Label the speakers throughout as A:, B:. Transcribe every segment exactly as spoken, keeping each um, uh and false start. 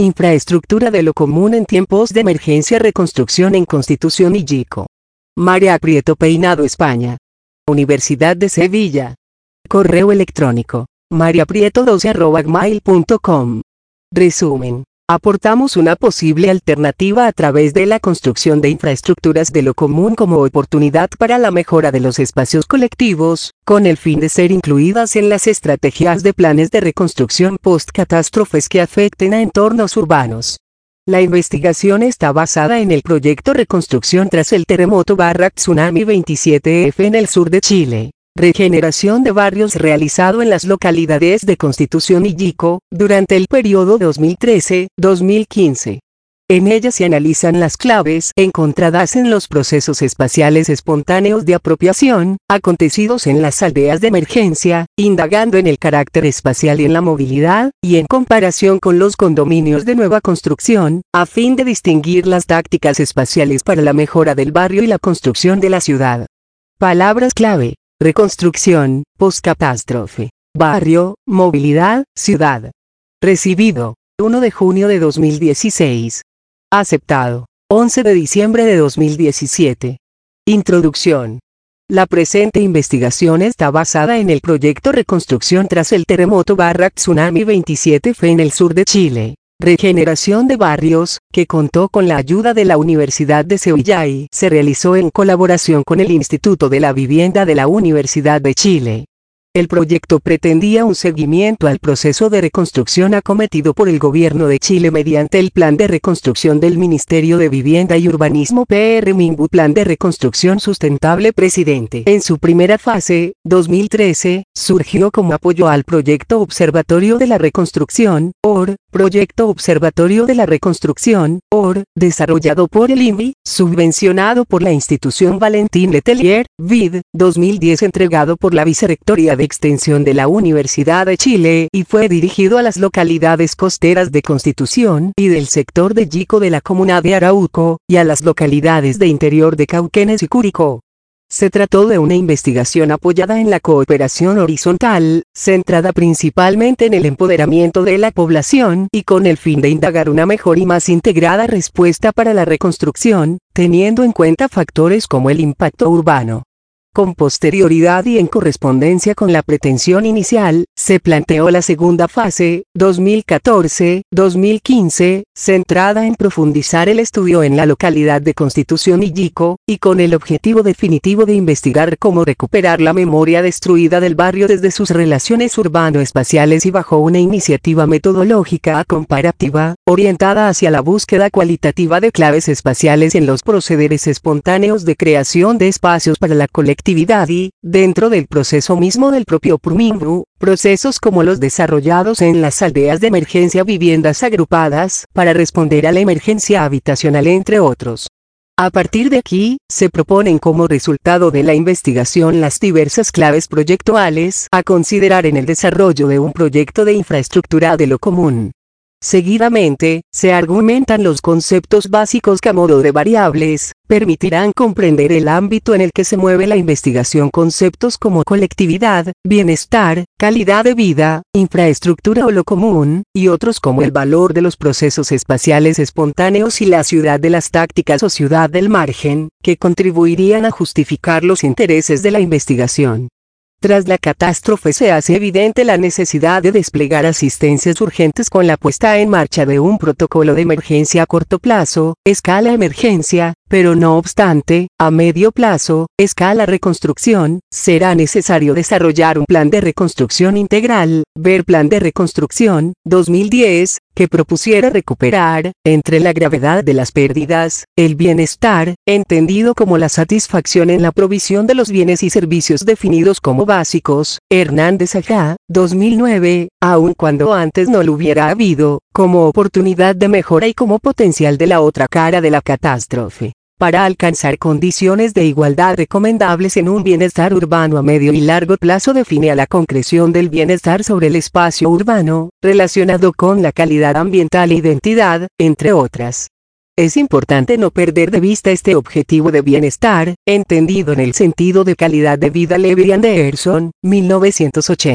A: Infraestructura de lo común en tiempos de emergencia. Reconstrucción en Constitución y Yico. María Prieto Peinado, España. Universidad de Sevilla. Correo electrónico: mariaprieto doce arroba gmail punto com. Resumen. Aportamos una posible alternativa a través de la construcción de infraestructuras de lo común como oportunidad para la mejora de los espacios colectivos, con el fin de ser incluidas en las estrategias de planes de reconstrucción post-catástrofes que afecten a entornos urbanos. La investigación está basada en el proyecto Reconstrucción tras el terremoto barra tsunami veintisiete F en el sur de Chile. Regeneración de barrios realizado en las localidades de Constitución y Yico, durante el periodo dos mil trece a dos mil quince. En ella se analizan las claves encontradas en los procesos espaciales espontáneos de apropiación, acontecidos en las aldeas de emergencia, indagando en el carácter espacial y en la movilidad, y en comparación con los condominios de nueva construcción, a fin de distinguir las tácticas espaciales para la mejora del barrio y la construcción de la ciudad. Palabras clave: reconstrucción, postcatástrofe, barrio, movilidad, ciudad. Recibido: uno de junio de dos mil dieciséis. Aceptado: once de diciembre de dos mil diecisiete. Introducción. La presente investigación está basada en el proyecto Reconstrucción tras el terremoto barra tsunami veintisiete F en el sur de Chile. Regeneración de barrios, que contó con la ayuda de la Universidad de Sevilla y se realizó en colaboración con el Instituto de la Vivienda de la Universidad de Chile. El proyecto pretendía un seguimiento al proceso de reconstrucción acometido por el Gobierno de Chile mediante el Plan de Reconstrucción del Ministerio de Vivienda y Urbanismo P R MINVU, Plan de Reconstrucción Sustentable Presidente. En su primera fase, dos mil trece, surgió como apoyo al Proyecto Observatorio de la Reconstrucción, O R, Proyecto Observatorio de la Reconstrucción, O R, desarrollado por el I N V I, subvencionado por la institución Valentín Letelier, V I D, dos mil diez, entregado por la Vicerrectoría de Extensión de la Universidad de Chile y fue dirigido a las localidades costeras de Constitución y del sector de Yico de la comuna de Arauco, y a las localidades de interior de Cauquenes y Curicó. Se trató de una investigación apoyada en la cooperación horizontal, centrada principalmente en el empoderamiento de la población y con el fin de indagar una mejor y más integrada respuesta para la reconstrucción, teniendo en cuenta factores como el impacto urbano. Con posterioridad y en correspondencia con la pretensión inicial, se planteó la segunda fase, dos mil catorce a dos mil quince, centrada en profundizar el estudio en la localidad de Constitución y Yico, y con el objetivo definitivo de investigar cómo recuperar la memoria destruida del barrio desde sus relaciones urbano-espaciales y bajo una iniciativa metodológica comparativa, orientada hacia la búsqueda cualitativa de claves espaciales en los procederes espontáneos de creación de espacios para la colectividad y, dentro del proceso mismo del propio P R MINVU, procesos como los desarrollados en las aldeas de emergencia, viviendas agrupadas para responder a la emergencia habitacional, entre otros. A partir de aquí, se proponen como resultado de la investigación las diversas claves proyectuales a considerar en el desarrollo de un proyecto de infraestructura de lo común. Seguidamente, se argumentan los conceptos básicos que a modo de variables, permitirán comprender el ámbito en el que se mueve la investigación. Conceptos como colectividad, bienestar, calidad de vida, infraestructura o lo común, y otros como el valor de los procesos espaciales espontáneos y la ciudad de las tácticas o ciudad del margen, que contribuirían a justificar los intereses de la investigación. Tras la catástrofe se hace evidente la necesidad de desplegar asistencias urgentes con la puesta en marcha de un protocolo de emergencia a corto plazo, escala emergencia, pero no obstante, a medio plazo, escala reconstrucción, será necesario desarrollar un plan de reconstrucción integral, ver Plan de Reconstrucción, dos mil diez, que propusiera recuperar, entre la gravedad de las pérdidas, el bienestar, entendido como la satisfacción en la provisión de los bienes y servicios definidos como básicos, Hernández Ajá, dos mil nueve, aun cuando antes no lo hubiera habido, como oportunidad de mejora y como potencial de la otra cara de la catástrofe. Para alcanzar condiciones de igualdad recomendables en un bienestar urbano a medio y largo plazo, define a la concreción del bienestar sobre el espacio urbano, relacionado con la calidad ambiental e identidad, entre otras. Es importante no perder de vista este objetivo de bienestar, entendido en el sentido de calidad de vida. Levi Anderson, mil novecientos ochenta.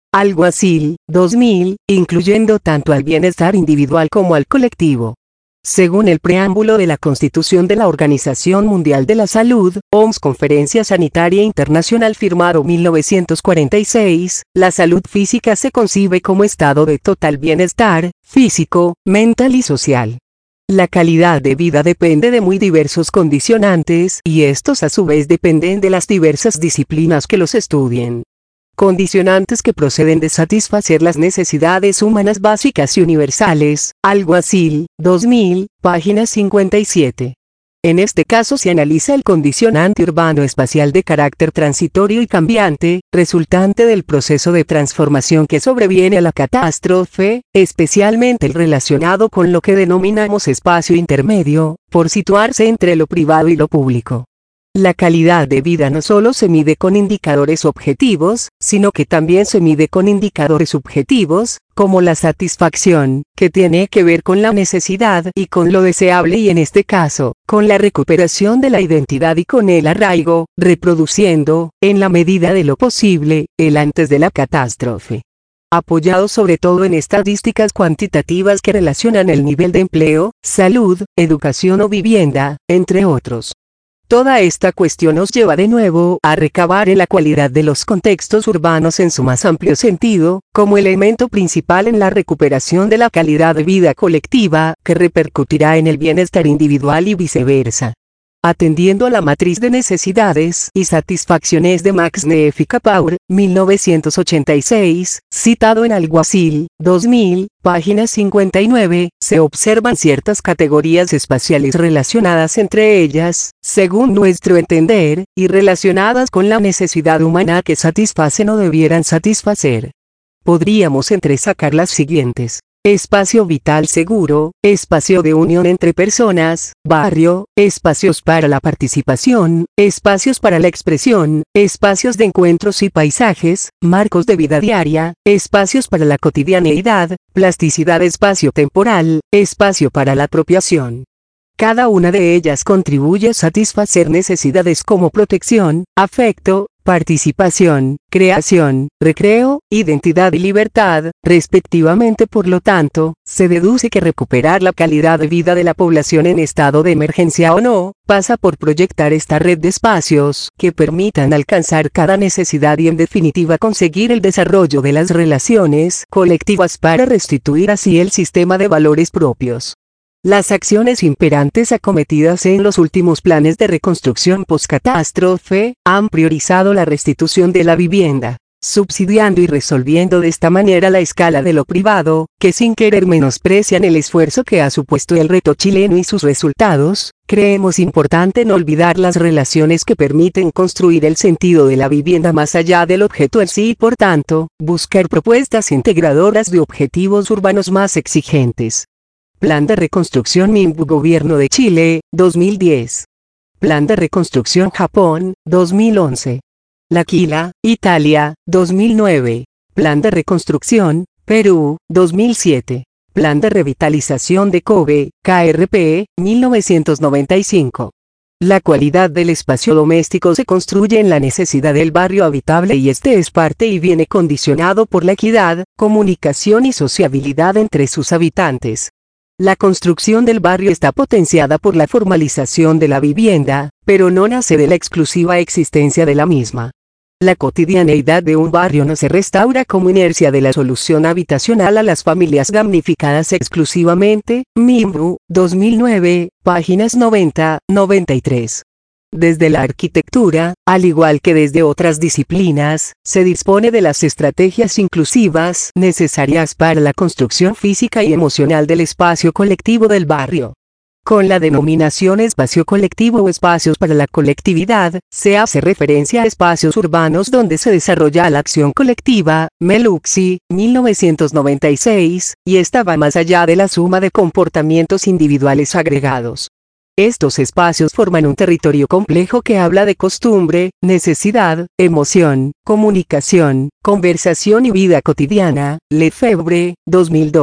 A: Alguacil, dos mil, incluyendo tanto al bienestar individual como al colectivo. Según el preámbulo de la Constitución de la Organización Mundial de la Salud, O M S Conferencia Sanitaria Internacional firmado mil novecientos cuarenta y seis, la salud física se concibe como estado de total bienestar, físico, mental y social. La calidad de vida depende de muy diversos condicionantes, y estos a su vez dependen de las diversas disciplinas que los estudien. Condicionantes que proceden de satisfacer las necesidades humanas básicas y universales, Alguacil, dos mil, página cincuenta y siete. En este caso se analiza el condicionante urbano-espacial de carácter transitorio y cambiante, resultante del proceso de transformación que sobreviene a la catástrofe, especialmente el relacionado con lo que denominamos espacio intermedio, por situarse entre lo privado y lo público. La calidad de vida no solo se mide con indicadores objetivos, sino que también se mide con indicadores subjetivos, como la satisfacción, que tiene que ver con la necesidad y con lo deseable y en este caso, con la recuperación de la identidad y con el arraigo, reproduciendo, en la medida de lo posible, el antes de la catástrofe. Apoyado sobre todo en estadísticas cuantitativas que relacionan el nivel de empleo, salud, educación o vivienda, entre otros. Toda esta cuestión nos lleva de nuevo a recabar en la cualidad de los contextos urbanos en su más amplio sentido, como elemento principal en la recuperación de la calidad de vida colectiva, que repercutirá en el bienestar individual y viceversa. Atendiendo a la matriz de necesidades y satisfacciones de Max Neff y Kapur, mil novecientos ochenta y seis, citado en Alguacil, dos mil, página cincuenta y nueve, se observan ciertas categorías espaciales relacionadas entre ellas, según nuestro entender, y relacionadas con la necesidad humana que satisfacen o debieran satisfacer. Podríamos entresacar las siguientes. Espacio vital seguro, espacio de unión entre personas, barrio, espacios para la participación, espacios para la expresión, espacios de encuentros y paisajes, marcos de vida diaria, espacios para la cotidianeidad, plasticidad espacio-temporal, espacio para la apropiación. Cada una de ellas contribuye a satisfacer necesidades como protección, afecto, participación, creación, recreo, identidad y libertad, respectivamente. Por lo tanto, se deduce que recuperar la calidad de vida de la población en estado de emergencia o no, pasa por proyectar esta red de espacios que permitan alcanzar cada necesidad y en definitiva conseguir el desarrollo de las relaciones colectivas para restituir así el sistema de valores propios. Las acciones imperantes acometidas en los últimos planes de reconstrucción postcatástrofe han priorizado la restitución de la vivienda, subsidiando y resolviendo de esta manera la escala de lo privado, que sin querer menosprecian el esfuerzo que ha supuesto el reto chileno y sus resultados. Creemos importante no olvidar las relaciones que permiten construir el sentido de la vivienda más allá del objeto en sí y por tanto, buscar propuestas integradoras de objetivos urbanos más exigentes. Plan de Reconstrucción M I M B Gobierno de Chile, dos mil diez. Plan de Reconstrucción Japón, dos mil once. L'Aquila, Italia, dos mil nueve. Plan de Reconstrucción, Perú, dos mil siete. Plan de Revitalización de Kobe, K R P, mil novecientos noventa y cinco. La cualidad del espacio doméstico se construye en la necesidad del barrio habitable y este es parte y viene condicionado por la equidad, comunicación y sociabilidad entre sus habitantes. La construcción del barrio está potenciada por la formalización de la vivienda, pero no nace de la exclusiva existencia de la misma. La cotidianeidad de un barrio no se restaura como inercia de la solución habitacional a las familias damnificadas exclusivamente. M I M B, dos mil nueve, páginas noventa, noventa y tres. Desde la arquitectura, al igual que desde otras disciplinas, se dispone de las estrategias inclusivas necesarias para la construcción física y emocional del espacio colectivo del barrio. Con la denominación espacio colectivo o espacios para la colectividad, se hace referencia a espacios urbanos donde se desarrolla la acción colectiva, Meluxi, mil novecientos noventa y seis, y esta va más allá de la suma de comportamientos individuales agregados. Estos espacios forman un territorio complejo que habla de costumbre, necesidad, emoción, comunicación, conversación y vida cotidiana. Lefebvre, dos mil dos.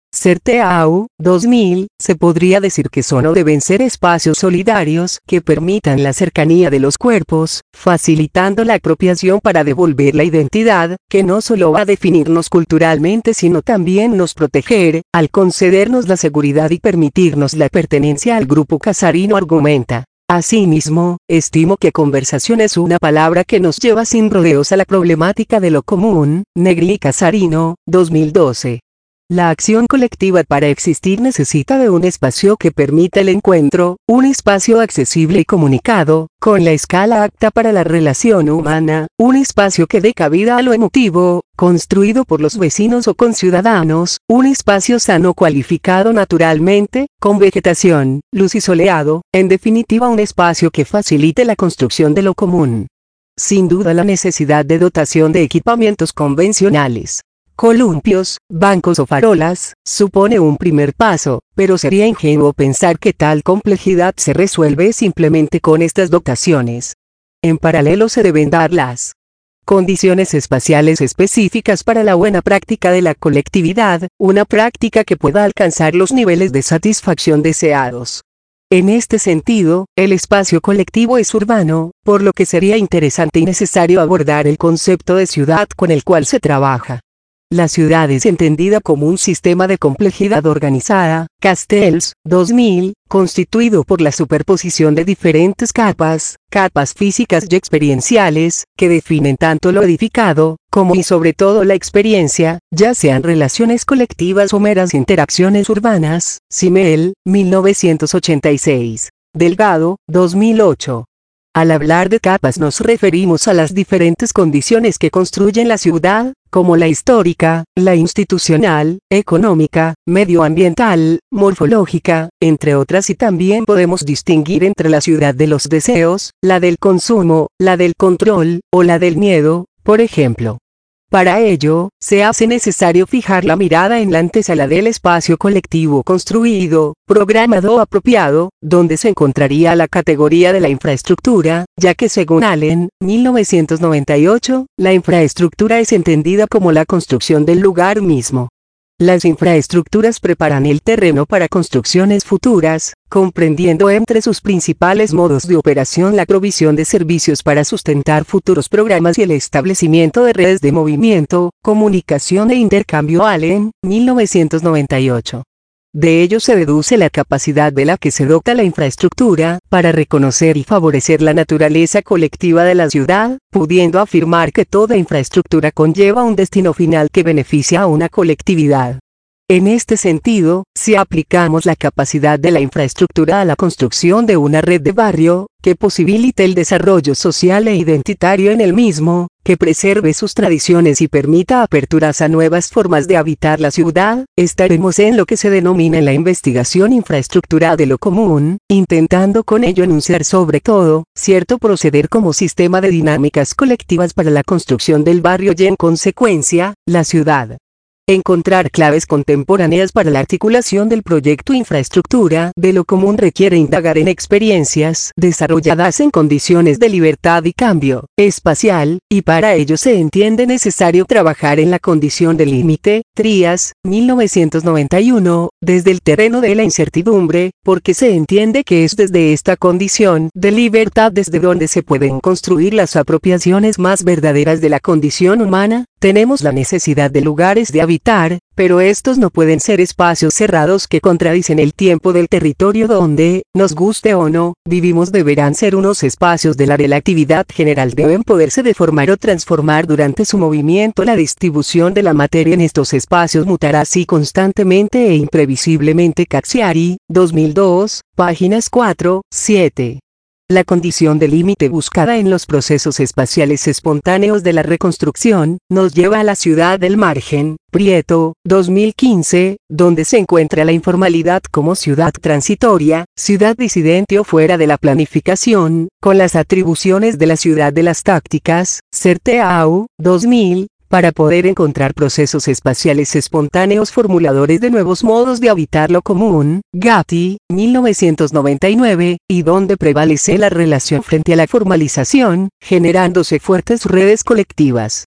A: Certeau, dos mil, se podría decir que son o deben ser espacios solidarios que permitan la cercanía de los cuerpos, facilitando la apropiación para devolver la identidad, que no solo va a definirnos culturalmente sino también nos proteger, al concedernos la seguridad y permitirnos la pertenencia al grupo casarino, argumenta. Asimismo, estimo que conversación es una palabra que nos lleva sin rodeos a la problemática de lo común. Negri y Casarino, dos mil doce. La acción colectiva para existir necesita de un espacio que permita el encuentro, un espacio accesible y comunicado, con la escala apta para la relación humana, un espacio que dé cabida a lo emotivo, construido por los vecinos o conciudadanos, un espacio sano cualificado naturalmente, con vegetación, luz y soleado, en definitiva un espacio que facilite la construcción de lo común. Sin duda la necesidad de dotación de equipamientos convencionales, columpios, bancos o farolas, supone un primer paso, pero sería ingenuo pensar que tal complejidad se resuelve simplemente con estas dotaciones. En paralelo se deben dar las condiciones espaciales específicas para la buena práctica de la colectividad, una práctica que pueda alcanzar los niveles de satisfacción deseados. En este sentido, el espacio colectivo es urbano, por lo que sería interesante y necesario abordar el concepto de ciudad con el cual se trabaja. La ciudad es entendida como un sistema de complejidad organizada, Castells, dos mil, constituido por la superposición de diferentes capas, capas físicas y experienciales, que definen tanto lo edificado, como y sobre todo la experiencia, ya sean relaciones colectivas o meras interacciones urbanas. Simmel, mil novecientos ochenta y seis. Delgado, dos mil ocho. Al hablar de capas nos referimos a las diferentes condiciones que construyen la ciudad, como la histórica, la institucional, económica, medioambiental, morfológica, entre otras, y también podemos distinguir entre la ciudad de los deseos, la del consumo, la del control, o la del miedo, por ejemplo. Para ello, se hace necesario fijar la mirada en la antesala del espacio colectivo construido, programado o apropiado, donde se encontraría la categoría de la infraestructura, ya que según Allen, mil novecientos noventa y ocho, la infraestructura es entendida como la construcción del lugar mismo. Las infraestructuras preparan el terreno para construcciones futuras, comprendiendo entre sus principales modos de operación la provisión de servicios para sustentar futuros programas y el establecimiento de redes de movimiento, comunicación e intercambio. Allen, mil novecientos noventa y ocho. De ello se deduce la capacidad de la que se dota la infraestructura, para reconocer y favorecer la naturaleza colectiva de la ciudad, pudiendo afirmar que toda infraestructura conlleva un destino final que beneficia a una colectividad. En este sentido, si aplicamos la capacidad de la infraestructura a la construcción de una red de barrio, que posibilite el desarrollo social e identitario en el mismo, que preserve sus tradiciones y permita aperturas a nuevas formas de habitar la ciudad, estaremos en lo que se denomina la investigación infraestructura de lo común, intentando con ello enunciar sobre todo, cierto proceder como sistema de dinámicas colectivas para la construcción del barrio y en consecuencia, la ciudad. Encontrar claves contemporáneas para la articulación del proyecto infraestructura de lo común requiere indagar en experiencias desarrolladas en condiciones de libertad y cambio espacial, y para ello se entiende necesario trabajar en la condición de límite. Trías, mil novecientos noventa y uno, desde el terreno de la incertidumbre, porque se entiende que es desde esta condición de libertad desde donde se pueden construir las apropiaciones más verdaderas de la condición humana. Tenemos la necesidad de lugares de habitar, pero estos no pueden ser espacios cerrados que contradicen el tiempo del territorio donde, nos guste o no, vivimos. Deberán ser unos espacios de la relatividad general, deben poderse deformar o transformar durante su movimiento. La distribución de la materia en estos espacios mutará así constantemente e imprevisiblemente. Cacciari, dos mil dos, páginas cuatro, siete. La condición de límite buscada en los procesos espaciales espontáneos de la reconstrucción, nos lleva a la ciudad del margen. Prieto, dos mil quince, donde se encuentra la informalidad como ciudad transitoria, ciudad disidente o fuera de la planificación, con las atribuciones de la ciudad de las tácticas. Certeau, dos mil. Para poder encontrar procesos espaciales espontáneos formuladores de nuevos modos de habitar lo común. Gatti, mil novecientos noventa y nueve, y donde prevalece la relación frente a la formalización, generándose fuertes redes colectivas.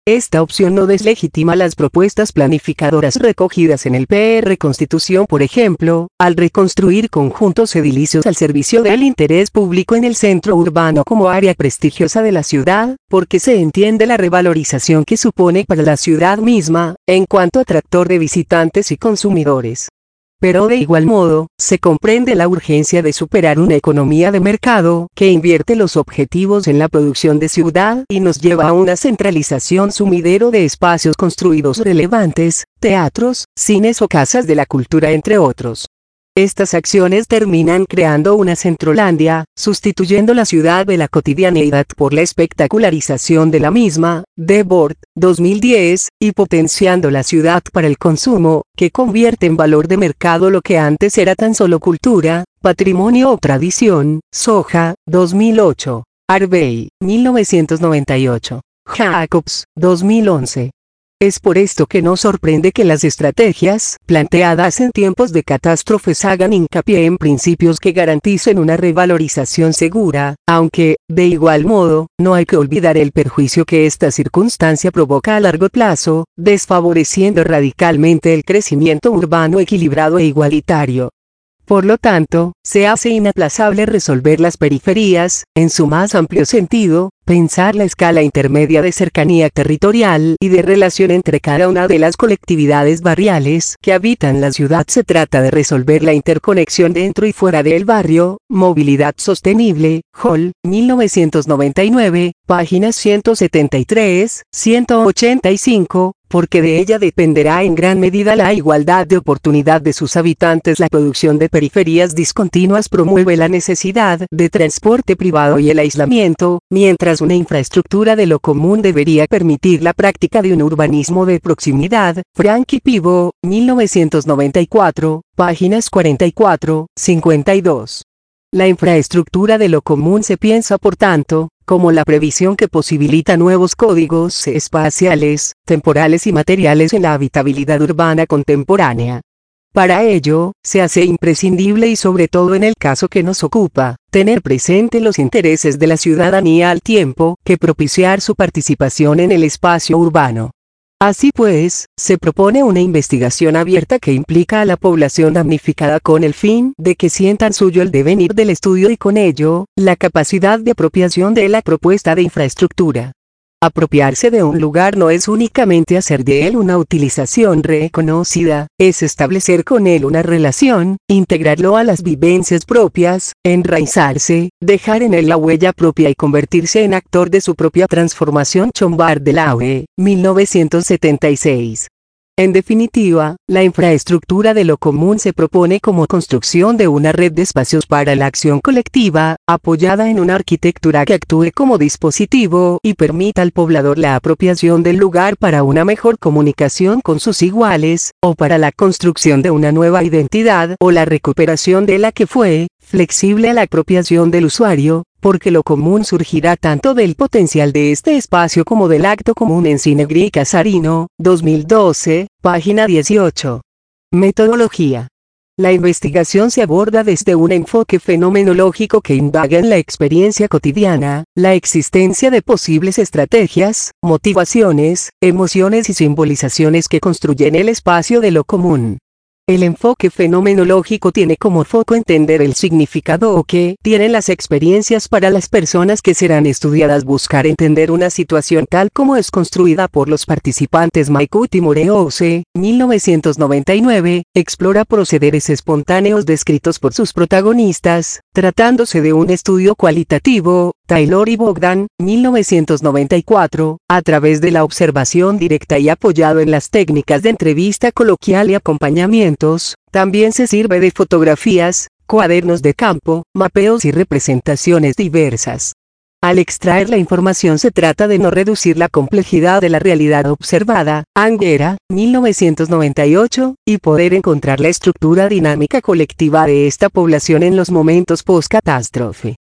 A: esta opción no deslegitima las propuestas planificadoras recogidas en el P R Constitución, por ejemplo, al reconstruir conjuntos edilicios al servicio del interés público en el centro urbano como área prestigiosa de la ciudad, porque se entiende la revalorización que supone para la ciudad misma, en cuanto atractor de visitantes y consumidores. Pero de igual modo, se comprende la urgencia de superar una economía de mercado que invierte los objetivos en la producción de ciudad y nos lleva a una centralización sumidero de espacios construidos relevantes, teatros, cines o casas de la cultura, entre otros. Estas acciones terminan creando una Centrolandia, sustituyendo la ciudad de la cotidianeidad por la espectacularización de la misma, Debord, dos mil diez, y potenciando la ciudad para el consumo, que convierte en valor de mercado lo que antes era tan solo cultura, patrimonio o tradición, Soja, dos mil ocho, Harvey, mil novecientos noventa y ocho, Jacobs, dos mil once. Es por esto que no sorprende que las estrategias planteadas en tiempos de catástrofes hagan hincapié en principios que garanticen una revalorización segura, aunque, de igual modo, no hay que olvidar el perjuicio que esta circunstancia provoca a largo plazo, desfavoreciendo radicalmente el crecimiento urbano equilibrado e igualitario. Por lo tanto, se hace inaplazable resolver las periferias, en su más amplio sentido, pensar la escala intermedia de cercanía territorial y de relación entre cada una de las colectividades barriales que habitan la ciudad. Se trata de resolver la interconexión dentro y fuera del barrio, movilidad sostenible, Hall, mil novecientos noventa y nueve, páginas ciento setenta y tres, ciento ochenta y cinco, porque de ella dependerá en gran medida la igualdad de oportunidad de sus habitantes. La producción de periferias discontinuas promueve la necesidad de transporte privado y el aislamiento, mientras una infraestructura de lo común debería permitir la práctica de un urbanismo de proximidad. Frank y Pivot, mil novecientos noventa y cuatro, páginas cuarenta y cuatro, cincuenta y dos. La infraestructura de lo común se piensa, por tanto, como la previsión que posibilita nuevos códigos espaciales, temporales y materiales en la habitabilidad urbana contemporánea. Para ello, se hace imprescindible, y sobre todo en el caso que nos ocupa, tener presente los intereses de la ciudadanía al tiempo que propiciar su participación en el espacio urbano. Así pues, se propone una investigación abierta que implica a la población damnificada con el fin de que sientan suyo el devenir del estudio y con ello, la capacidad de apropiación de la propuesta de infraestructura. Apropiarse de un lugar no es únicamente hacer de él una utilización reconocida, es establecer con él una relación, integrarlo a las vivencias propias, enraizarse, dejar en él la huella propia y convertirse en actor de su propia transformación. Chombar de Laue, mil novecientos setenta y seis. En definitiva, la infraestructura de lo común se propone como construcción de una red de espacios para la acción colectiva, apoyada en una arquitectura que actúe como dispositivo y permita al poblador la apropiación del lugar para una mejor comunicación con sus iguales, o para la construcción de una nueva identidad o la recuperación de la que fue, flexible a la apropiación del usuario, porque lo común surgirá tanto del potencial de este espacio como del acto común. En Cinegri Casarino, dos mil doce, página dieciocho. Metodología. La investigación se aborda desde un enfoque fenomenológico que indaga en la experiencia cotidiana, la existencia de posibles estrategias, motivaciones, emociones y simbolizaciones que construyen el espacio de lo común. El enfoque fenomenológico tiene como foco entender el significado que tienen las experiencias para las personas que serán estudiadas, buscar entender una situación tal como es construida por los participantes. Maikut y Morehouse, mil novecientos noventa y nueve, explora procederes espontáneos descritos por sus protagonistas, tratándose de un estudio cualitativo. Taylor y Bogdan, mil novecientos noventa y cuatro, a través de la observación directa y apoyado en las técnicas de entrevista coloquial y acompañamientos, también se sirve de fotografías, cuadernos de campo, mapeos y representaciones diversas. Al extraer la información se trata de no reducir la complejidad de la realidad observada. Anguera, mil novecientos noventa y ocho, y poder encontrar la estructura dinámica colectiva de esta población en los momentos post-catástrofe.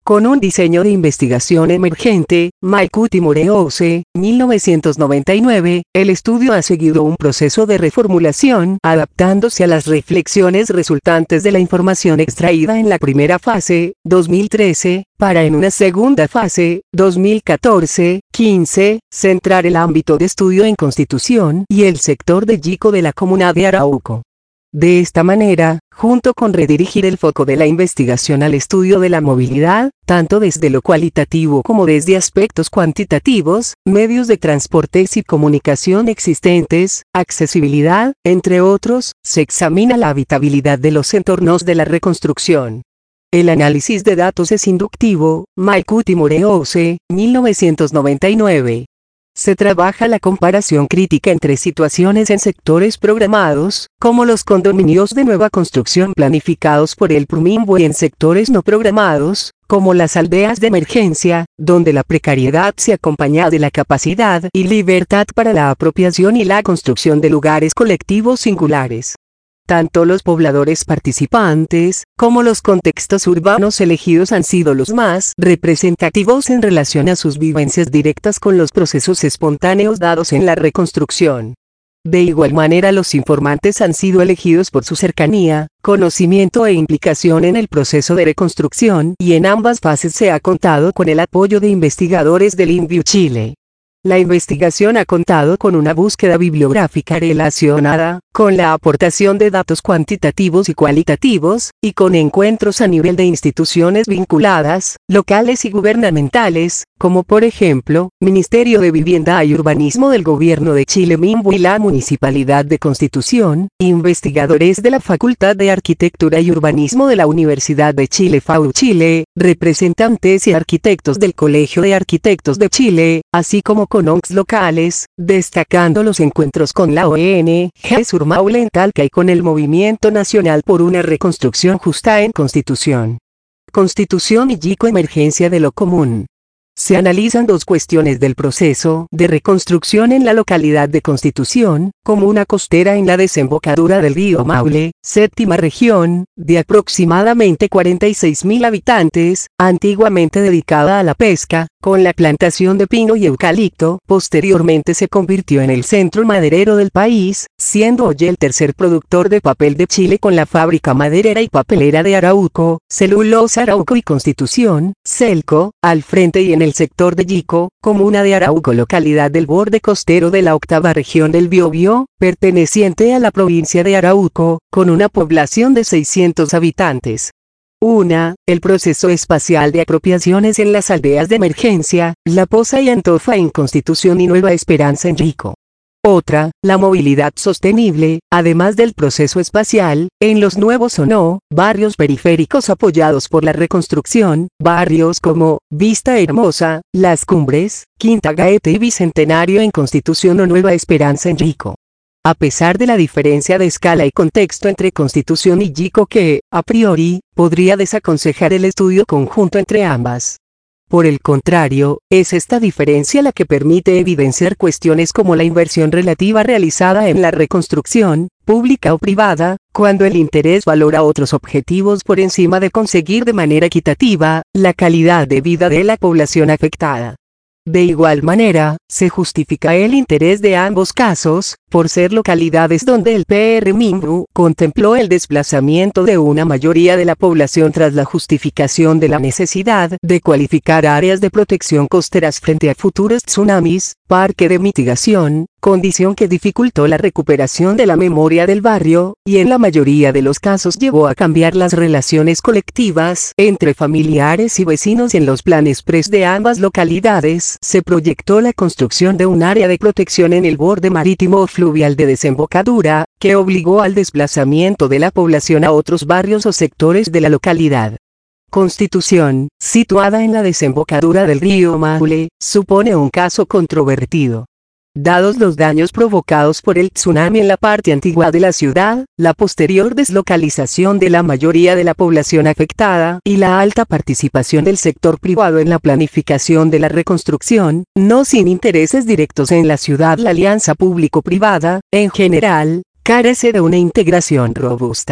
A: Con un diseño de investigación emergente, Maikuti Morehouse, mil novecientos noventa y nueve, el estudio ha seguido un proceso de reformulación, adaptándose a las reflexiones resultantes de la información extraída en la primera fase, dos mil trece, para en una segunda fase, dos mil catorce quince, centrar el ámbito de estudio en Constitución y el sector de Yico de la comuna de Arauco. De esta manera, junto con redirigir el foco de la investigación al estudio de la movilidad, tanto desde lo cualitativo como desde aspectos cuantitativos, medios de transportes y comunicación existentes, accesibilidad, entre otros, se examina la habitabilidad de los entornos de la reconstrucción. El análisis de datos es inductivo, Maikuti Morehouse, mil novecientos noventa y nueve. Se trabaja la comparación crítica entre situaciones en sectores programados, como los condominios de nueva construcción planificados por el Prumimbo, y en sectores no programados, como las aldeas de emergencia, donde la precariedad se acompaña de la capacidad y libertad para la apropiación y la construcción de lugares colectivos singulares. Tanto los pobladores participantes, como los contextos urbanos elegidos han sido los más representativos en relación a sus vivencias directas con los procesos espontáneos dados en la reconstrucción. De igual manera, los informantes han sido elegidos por su cercanía, conocimiento e implicación en el proceso de reconstrucción, y en ambas fases se ha contado con el apoyo de investigadores del INVIU Chile. La investigación ha contado con una búsqueda bibliográfica relacionada con la aportación de datos cuantitativos y cualitativos, y con encuentros a nivel de instituciones vinculadas, locales y gubernamentales, como por ejemplo, Ministerio de Vivienda y Urbanismo del Gobierno de Chile Mimbo y la Municipalidad de Constitución, investigadores de la Facultad de Arquitectura y Urbanismo de la Universidad de Chile F A U Chile, representantes y arquitectos del Colegio de Arquitectos de Chile, así como con O N Gs locales, destacando los encuentros con la O N G Surmaule en Talca y con el Movimiento Nacional por una Reconstrucción Justa en Constitución. Constitución y Yico, emergencia de lo común. Se analizan dos cuestiones del proceso de reconstrucción en la localidad de Constitución, comuna costera en la desembocadura del río Maule, séptima región, de aproximadamente cuarenta y seis mil habitantes, antiguamente dedicada a la pesca, con la plantación de pino y eucalipto. Posteriormente se convirtió en el centro maderero del país, siendo hoy el tercer productor de papel de Chile, con la fábrica maderera y papelera de Arauco, Celulosa Arauco y Constitución, Celco, al frente, y en el sector de Yico, comuna de Arauco, localidad del borde costero de la octava región del Biobío, perteneciente a la provincia de Arauco, con una población de seiscientos habitantes. uno. El proceso espacial de apropiaciones en las aldeas de emergencia, La Poza y Antofa en Constitución y Nueva Esperanza en Yico. Otra, la movilidad sostenible, además del proceso espacial, en los nuevos o no, barrios periféricos apoyados por la reconstrucción, barrios como Vista Hermosa, Las Cumbres, Quinta Gaete y Bicentenario en Constitución o Nueva Esperanza en Yico. A pesar de la diferencia de escala y contexto entre Constitución y Yico, que, a priori, podría desaconsejar el estudio conjunto entre ambas. Por el contrario, es esta diferencia la que permite evidenciar cuestiones como la inversión relativa realizada en la reconstrucción, pública o privada, cuando el interés valora otros objetivos por encima de conseguir de manera equitativa la calidad de vida de la población afectada. De igual manera, se justifica el interés de ambos casos, por ser localidades donde el P R Mimbu contempló el desplazamiento de una mayoría de la población tras la justificación de la necesidad de cualificar áreas de protección costeras frente a futuros tsunamis, parque de mitigación, condición que dificultó la recuperación de la memoria del barrio, y en la mayoría de los casos llevó a cambiar las relaciones colectivas entre familiares y vecinos. En los planes P R E S de ambas localidades se proyectó la construcción de un área de protección en el borde marítimo o fluvial de desembocadura, que obligó al desplazamiento de la población a otros barrios o sectores de la localidad. Constitución, situada en la desembocadura del río Maule, supone un caso controvertido. Dados los daños provocados por el tsunami en la parte antigua de la ciudad, la posterior deslocalización de la mayoría de la población afectada y la alta participación del sector privado en la planificación de la reconstrucción, no sin intereses directos en la ciudad, la alianza público-privada, en general, carece de una integración robusta.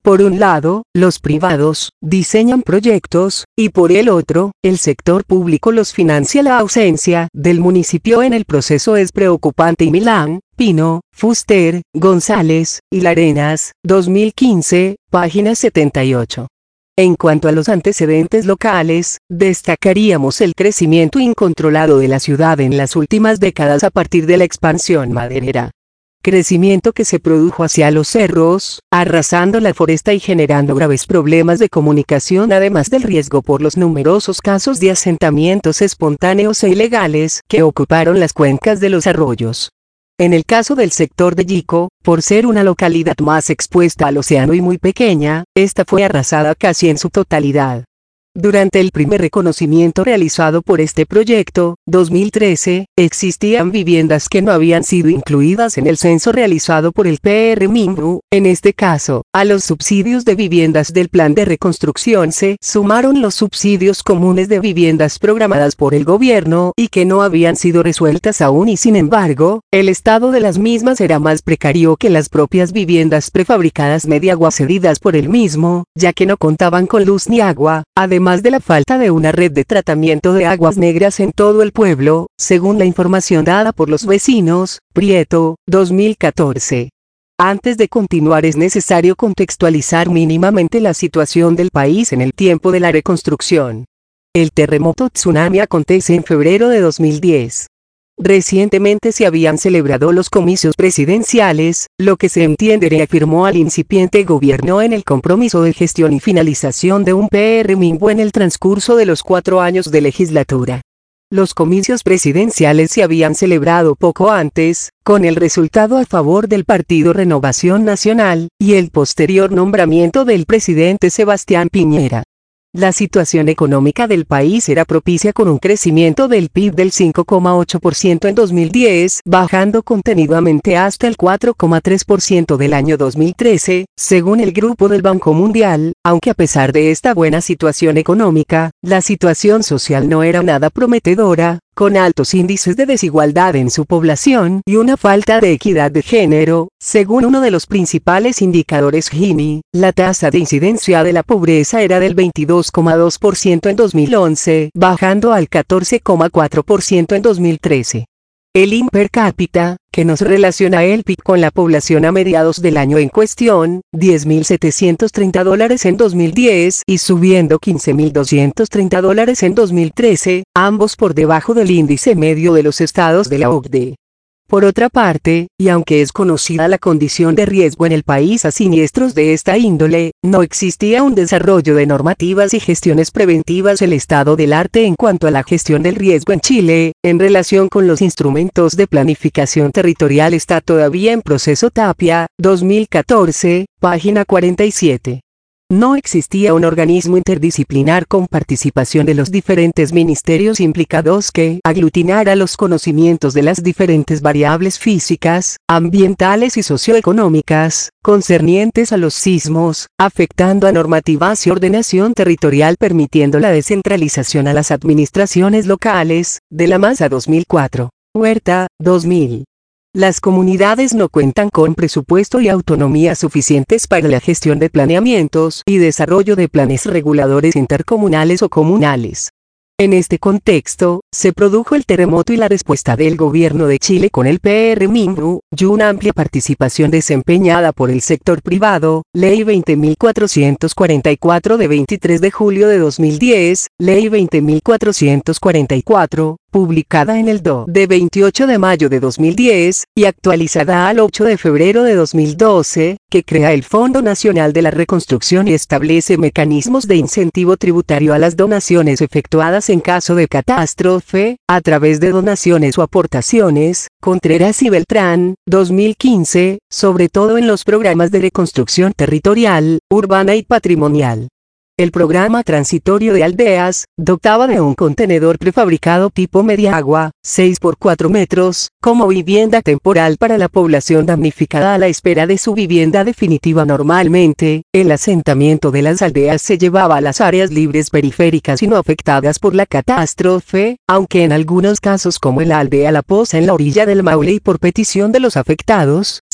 A: Por un lado, los privados diseñan proyectos, y por el otro, el sector público los financia. La ausencia del municipio en el proceso es preocupante y Milán, Pino, Fuster, González, y Larenas, dos mil quince, página setenta y ocho. En cuanto a los antecedentes locales, destacaríamos el crecimiento incontrolado de la ciudad en las últimas décadas a partir de la expansión maderera. Crecimiento que se produjo hacia los cerros, arrasando la foresta y generando graves problemas de comunicación, además del riesgo por los numerosos casos de asentamientos espontáneos e ilegales que ocuparon las cuencas de los arroyos. En el caso del sector de Yico, por ser una localidad más expuesta al océano y muy pequeña, esta fue arrasada casi en su totalidad. Durante el primer reconocimiento realizado por este proyecto, dos mil trece, existían viviendas que no habían sido incluidas en el censo realizado por el P R M I N U. En este caso, a los subsidios de viviendas del plan de reconstrucción se sumaron los subsidios comunes de viviendas programadas por el gobierno y que no habían sido resueltas aún, y sin embargo, el estado de las mismas era más precario que las propias viviendas prefabricadas mediagua cedidas por el mismo, ya que no contaban con luz ni agua, además de la falta de una red de tratamiento de aguas negras en todo el pueblo, según la información dada por los vecinos. Prieto, dos mil catorce. Antes de continuar es necesario contextualizar mínimamente la situación del país en el tiempo de la reconstrucción. El terremoto tsunami acontece en febrero de dos mil diez. Recientemente se habían celebrado los comicios presidenciales, lo que se entiende reafirmó al incipiente gobierno en el compromiso de gestión y finalización de un P R M I N U en el transcurso de los cuatro años de legislatura. Los comicios presidenciales se habían celebrado poco antes, con el resultado a favor del Partido Renovación Nacional, y el posterior nombramiento del presidente Sebastián Piñera. La situación económica del país era propicia, con un crecimiento del P I B del cinco coma ocho por ciento en dos mil diez, bajando contenidamente hasta el cuatro coma tres por ciento del año dos mil trece, según el Grupo del Banco Mundial. Aunque a pesar de esta buena situación económica, la situación social no era nada prometedora, con altos índices de desigualdad en su población y una falta de equidad de género. Según uno de los principales indicadores Gini, la tasa de incidencia de la pobreza era del veintidós coma dos por ciento en dos mil once, bajando al catorce coma cuatro por ciento en dos mil trece. El I N per cápita, que nos relaciona el P I B con la población a mediados del año en cuestión, diez mil setecientos treinta dólares en dos mil diez y subiendo quince mil doscientos treinta dólares en dos mil trece, ambos por debajo del índice medio de los estados de la O C D E. Por otra parte, y aunque es conocida la condición de riesgo en el país a siniestros de esta índole, no existía un desarrollo de normativas y gestiones preventivas. El estado del arte en cuanto a la gestión del riesgo en Chile, en relación con los instrumentos de planificación territorial, está todavía en proceso. Tapia, dos mil catorce, página cuarenta y siete. No existía un organismo interdisciplinar con participación de los diferentes ministerios implicados que aglutinara los conocimientos de las diferentes variables físicas, ambientales y socioeconómicas, concernientes a los sismos, afectando a normativas y ordenación territorial, permitiendo la descentralización a las administraciones locales. De la Maza, dos mil cuatro. Huerta, dos mil. Las comunidades no cuentan con presupuesto y autonomía suficientes para la gestión de planeamientos y desarrollo de planes reguladores intercomunales o comunales. En este contexto, se produjo el terremoto y la respuesta del gobierno de Chile con el P R M I N U, y una amplia participación desempeñada por el sector privado. Ley veinte mil cuatrocientos cuarenta y cuatro de veintitrés de julio de dos mil diez, Ley veinte mil cuatrocientos cuarenta y cuatro, publicada en el D O de veintiocho de mayo de dos mil diez, y actualizada al ocho de febrero de dos mil doce, que crea el Fondo Nacional de la Reconstrucción y establece mecanismos de incentivo tributario a las donaciones efectuadas en caso de catástrofe, a través de donaciones o aportaciones. Contreras y Beltrán, dos mil quince, sobre todo en los programas de reconstrucción territorial, urbana y patrimonial. El programa transitorio de aldeas, dotaba de un contenedor prefabricado tipo mediagua, seis por cuatro metros, como vivienda temporal para la población damnificada a la espera de su vivienda definitiva. Normalmente, el asentamiento de las aldeas se llevaba a las áreas libres periféricas y no afectadas por la catástrofe, aunque en algunos casos, como en la aldea La Poza en la orilla del Maule y por petición de los afectados,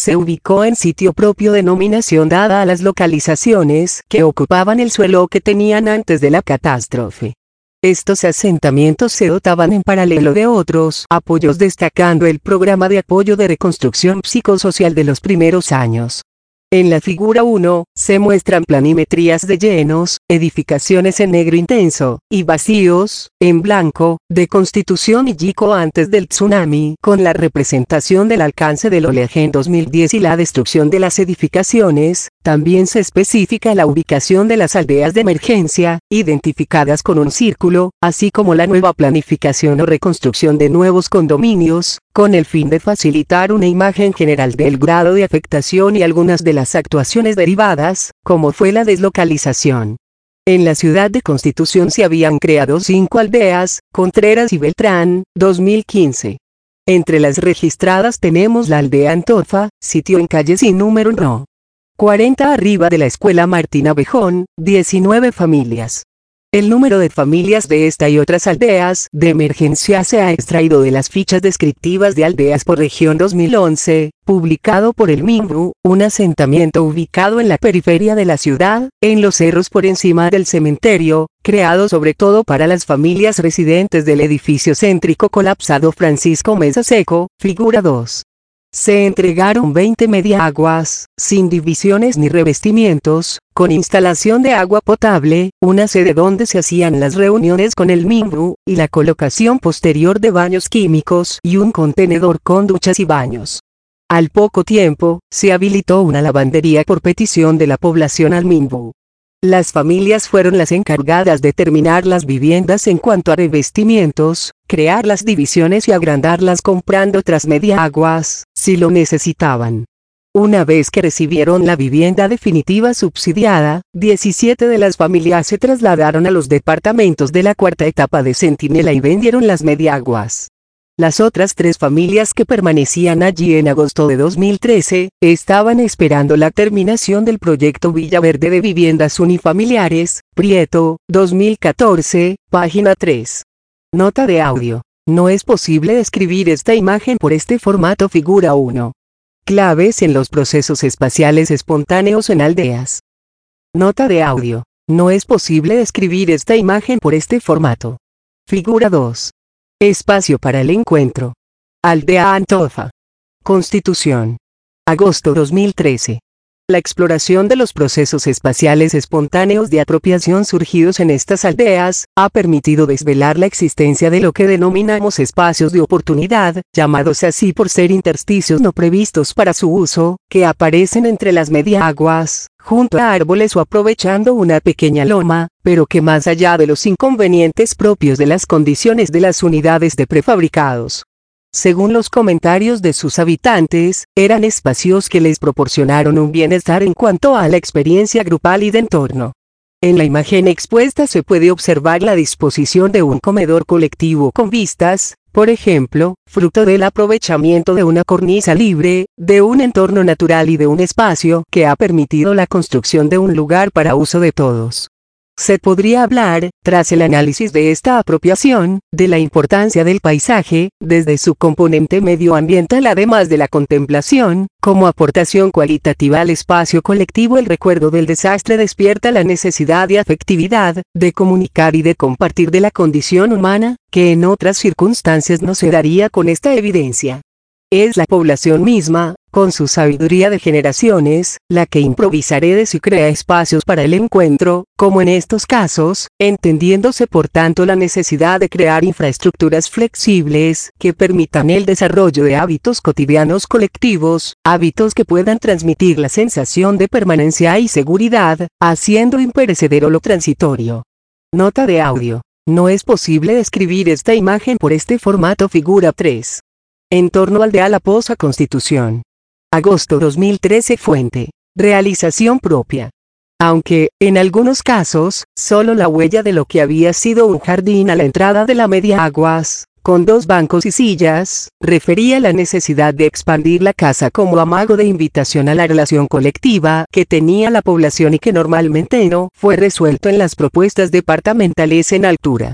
A: se ubicó en sitio propio, denominación dada a las localizaciones que ocupaban el suelo que tenían antes de la catástrofe. Estos asentamientos se dotaban en paralelo de otros apoyos, destacando el programa de apoyo de reconstrucción psicosocial de los primeros años. En la figura uno, se muestran planimetrías de llenos, edificaciones en negro intenso, y vacíos, en blanco, de Constitución y Yico antes del tsunami, con la representación del alcance del oleaje en dos mil diez y la destrucción de las edificaciones. También se especifica la ubicación de las aldeas de emergencia, identificadas con un círculo, así como la nueva planificación o reconstrucción de nuevos condominios, con el fin de facilitar una imagen general del grado de afectación y algunas de las actuaciones derivadas, como fue la deslocalización. En la ciudad de Constitución se habían creado cinco aldeas, Contreras y Beltrán, dos mil quince. Entre las registradas tenemos la aldea Antofa, sitio en calle sin número no. cuarenta arriba de la escuela Martín Abejón, diecinueve familias. El número de familias de esta y otras aldeas de emergencia se ha extraído de las fichas descriptivas de aldeas por región dos mil once, publicado por el MINBU, un asentamiento ubicado en la periferia de la ciudad, en los cerros por encima del cementerio, creado sobre todo para las familias residentes del edificio céntrico colapsado Francisco Mesa Seco, figura dos. Se entregaron veinte mediaguas, sin divisiones ni revestimientos, con instalación de agua potable, una sede donde se hacían las reuniones con el MINBU, y la colocación posterior de baños químicos y un contenedor con duchas y baños. Al poco tiempo, se habilitó una lavandería por petición de la población al MINBU. Las familias fueron las encargadas de terminar las viviendas en cuanto a revestimientos, crear las divisiones y agrandarlas comprando otras mediaguas, si lo necesitaban. Una vez que recibieron la vivienda definitiva subsidiada, diecisiete de las familias se trasladaron a los departamentos de la cuarta etapa de Centinela y vendieron las mediaguas. Las otras tres familias que permanecían allí en agosto de dos mil trece, estaban esperando la terminación del proyecto Villaverde de Viviendas Unifamiliares, Prieto, dos mil catorce, página tres. Nota de audio. No es posible describir esta imagen por este formato figura uno. Claves en los procesos espaciales espontáneos en aldeas. Nota de audio. No es posible describir esta imagen por este formato. Figura dos. Espacio para el encuentro. Aldea Antofa. Constitución. Agosto dos mil trece. La exploración de los procesos espaciales espontáneos de apropiación surgidos en estas aldeas, ha permitido desvelar la existencia de lo que denominamos espacios de oportunidad, llamados así por ser intersticios no previstos para su uso, que aparecen entre las mediaguas, junto a árboles o aprovechando una pequeña loma, pero que más allá de los inconvenientes propios de las condiciones de las unidades de prefabricados, según los comentarios de sus habitantes, eran espacios que les proporcionaron un bienestar en cuanto a la experiencia grupal y de entorno. En la imagen expuesta se puede observar la disposición de un comedor colectivo con vistas, por ejemplo, fruto del aprovechamiento de una cornisa libre, de un entorno natural y de un espacio que ha permitido la construcción de un lugar para uso de todos. Se podría hablar, tras el análisis de esta apropiación, de la importancia del paisaje, desde su componente medioambiental además de la contemplación, como aportación cualitativa al espacio colectivo. El recuerdo del desastre despierta la necesidad de afectividad, de comunicar y de compartir de la condición humana, que en otras circunstancias no se daría con esta evidencia. Es la población misma, con su sabiduría de generaciones, la que improvisa redes y crea espacios para el encuentro, como en estos casos, entendiéndose por tanto la necesidad de crear infraestructuras flexibles que permitan el desarrollo de hábitos cotidianos colectivos, hábitos que puedan transmitir la sensación de permanencia y seguridad, haciendo imperecedero lo transitorio. Nota de audio. No es posible describir esta imagen por este formato figura tres. Entorno Aldea La Poza Constitución. Agosto dos mil trece. Fuente. Realización propia. Aunque, en algunos casos, solo la huella de lo que había sido un jardín a la entrada de la Mediaguas, con dos bancos y sillas, refería la necesidad de expandir la casa como amago de invitación a la relación colectiva que tenía la población y que normalmente no fue resuelto en las propuestas departamentales en altura.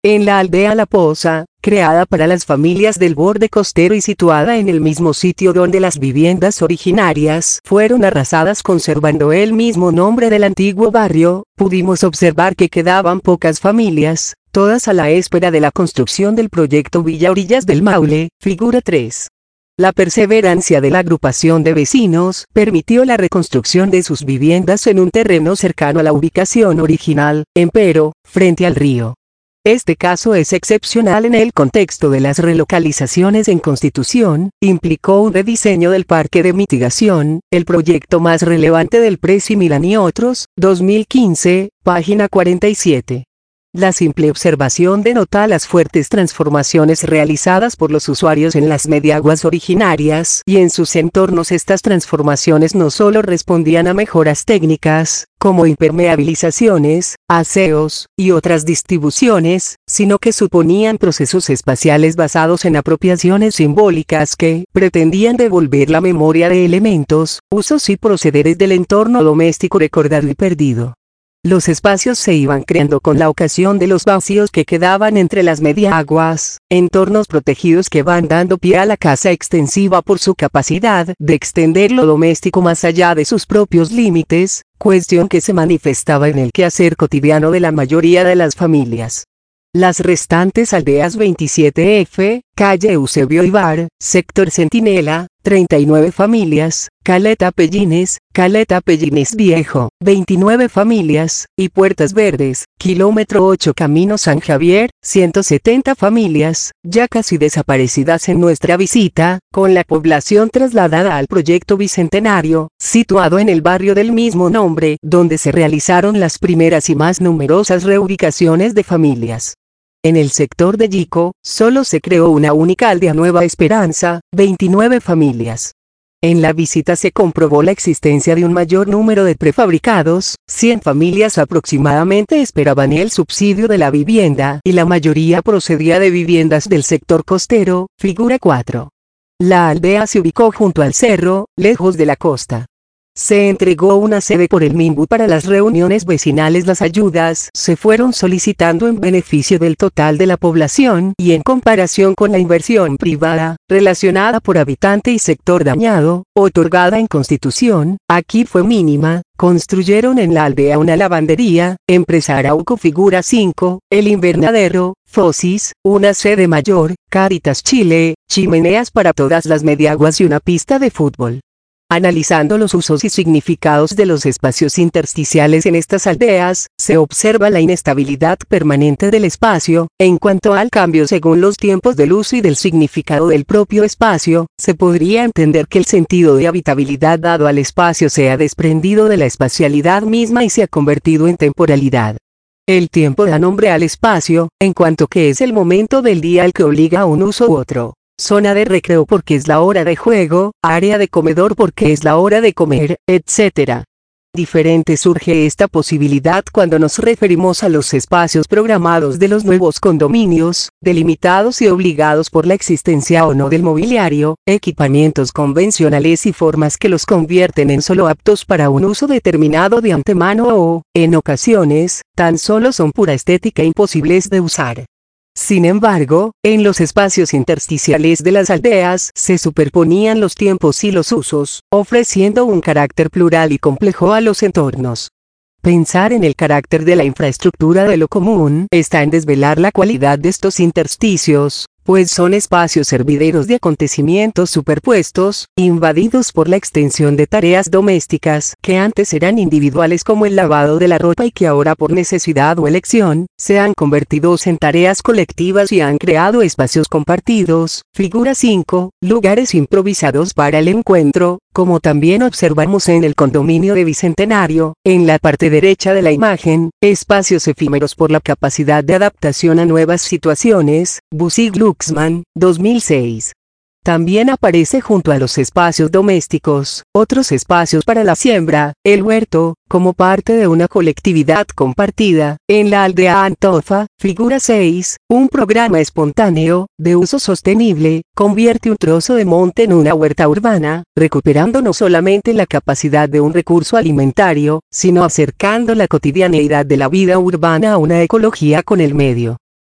A: En la aldea La Poza, creada para las familias del borde costero y situada en el mismo sitio donde las viviendas originarias fueron arrasadas conservando el mismo nombre del antiguo barrio, pudimos observar que quedaban pocas familias, todas a la espera de la construcción del proyecto Villa Orillas del Maule, figura tres. La perseverancia de la agrupación de vecinos permitió la reconstrucción de sus viviendas en un terreno cercano a la ubicación original, empero, frente al río. Este caso es excepcional en el contexto de las relocalizaciones en Constitución, implicó un rediseño del parque de mitigación, el proyecto más relevante del P R E S I Milán y otros, dos mil quince, página cuarenta y siete. La simple observación denota las fuertes transformaciones realizadas por los usuarios en las mediaguas originarias y en sus entornos. Estas transformaciones no solo respondían a mejoras técnicas, como impermeabilizaciones, aseos, y otras distribuciones, sino que suponían procesos espaciales basados en apropiaciones simbólicas que pretendían devolver la memoria de elementos, usos y procederes del entorno doméstico recordado y perdido. Los espacios se iban creando con la ocasión de los vacíos que quedaban entre las mediaguas, entornos protegidos que van dando pie a la casa extensiva por su capacidad de extender lo doméstico más allá de sus propios límites, cuestión que se manifestaba en el quehacer cotidiano de la mayoría de las familias. Las restantes aldeas veintisiete F, calle Eusebio Ibar, sector Centinela, treinta y nueve familias, Caleta Pellines, Caleta Pellines Viejo, veintinueve familias, y Puertas Verdes, kilómetro ocho Camino San Javier, ciento setenta familias, ya casi desaparecidas en nuestra visita, con la población trasladada al proyecto bicentenario, situado en el barrio del mismo nombre, donde se realizaron las primeras y más numerosas reubicaciones de familias. En el sector de Yico, solo se creó una única aldea Nueva Esperanza, veintinueve familias. En la visita se comprobó la existencia de un mayor número de prefabricados, cien familias aproximadamente esperaban el subsidio de la vivienda y la mayoría procedía de viviendas del sector costero, figura cuatro. La aldea se ubicó junto al cerro, lejos de la costa. Se entregó una sede por el MIMBU para las reuniones vecinales. Las ayudas se fueron solicitando en beneficio del total de la población y en comparación con la inversión privada, relacionada por habitante y sector dañado, otorgada en Constitución, aquí fue mínima. Construyeron en la aldea una lavandería, Empresa Arauco figura cinco, el invernadero, Fosis, una sede mayor, Cáritas Chile, chimeneas para todas las mediaguas y una pista de fútbol. Analizando los usos y significados de los espacios intersticiales en estas aldeas, se observa la inestabilidad permanente del espacio, en cuanto al cambio según los tiempos del uso y del significado del propio espacio, se podría entender que el sentido de habitabilidad dado al espacio se ha desprendido de la espacialidad misma y se ha convertido en temporalidad. El tiempo da nombre al espacio, en cuanto que es el momento del día el que obliga a un uso u otro. Zona de recreo porque es la hora de juego, área de comedor porque es la hora de comer, etcétera. Diferente surge esta posibilidad cuando nos referimos a los espacios programados de los nuevos condominios, delimitados y obligados por la existencia o no del mobiliario, equipamientos convencionales y formas que los convierten en solo aptos para un uso determinado de antemano o, en ocasiones, tan solo son pura estética imposibles de usar. Sin embargo, en los espacios intersticiales de las aldeas se superponían los tiempos y los usos, ofreciendo un carácter plural y complejo a los entornos. Pensar en el carácter de la infraestructura de lo común está en desvelar la cualidad de estos intersticios, pues son espacios hervideros de acontecimientos superpuestos, invadidos por la extensión de tareas domésticas que antes eran individuales como el lavado de la ropa y que ahora por necesidad o elección, se han convertido en tareas colectivas y han creado espacios compartidos, figura cinco, lugares improvisados para el encuentro, como también observamos en el condominio de Bicentenario, en la parte derecha de la imagen, espacios efímeros por la capacidad de adaptación a nuevas situaciones, Bussig-Luxman, dos mil seis. También aparece junto a los espacios domésticos, otros espacios para la siembra, el huerto, como parte de una colectividad compartida, en la aldea Antofa, figura seis, un programa espontáneo, de uso sostenible, convierte un trozo de monte en una huerta urbana, recuperando no solamente la capacidad de un recurso alimentario, sino acercando la cotidianeidad de la vida urbana a una ecología con el medio.